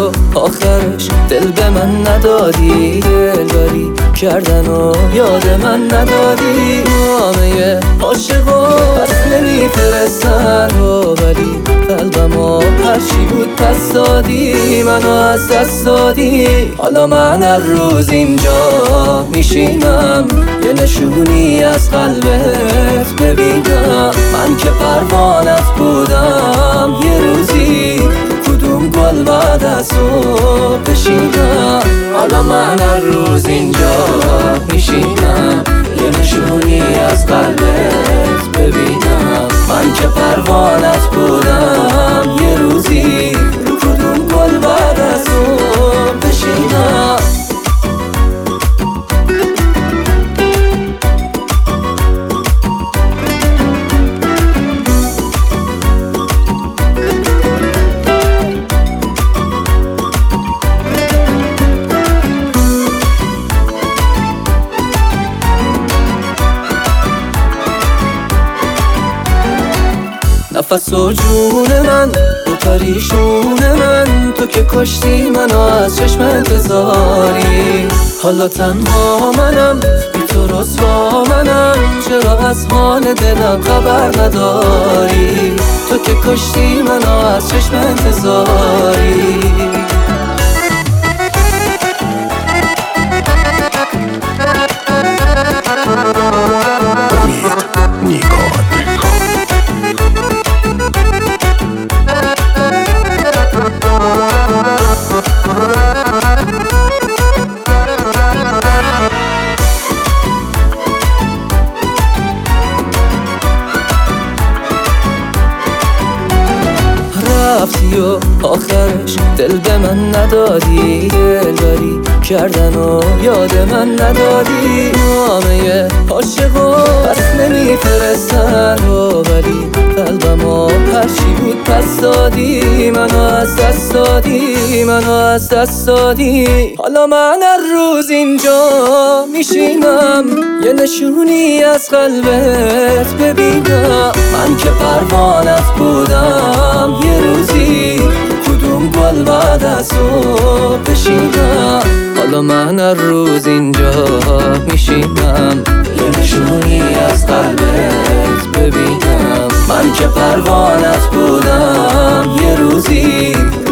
آخرش دل به من ندادی، دلبری کردن و یاد من ندادی. نامه عاشقا پس نمیفرستن ولی قلبمو هرچی بود پس دادی، منو از دست دادی. حالا من هر روز اینجا میشینم یه نشونی از قلبت ببینم. من که پروانت بودم یه روزی کدوم گل بعد از تو بشینم. حالا من هر روز اینجا میشینم یه نشونی از قلبت ببینم. من که پروانت بودم یه روزی کدوم گل بعد از تو بشینم. نفس و جون من و پریشون من، تو که کشتی منو از چشم انتظاری. حالا تنها منم بی تو رسوا منم، چرا از حال دلم خبر نداری؟ تو که کشتی منو از چشم انتظاری. رفتی و آخرش دل به من ندادی، دلبری کردن و یاد من ندادی. نامه عاشقا پس نمیفرستن ولی قلبمو هرچی بود پس دادی، منو از دست دادی، منو از دست دادی. حالا من هر روز اینجا میشینم یه نشونی از قلبت ببینم. من که پروانت بودم یه روزی کدوم گل بعد از تو بشینم. حالا من هر روز اینجا میشینم یه نشونی از قلبت ببینم. من که پروانت بودم یه روزی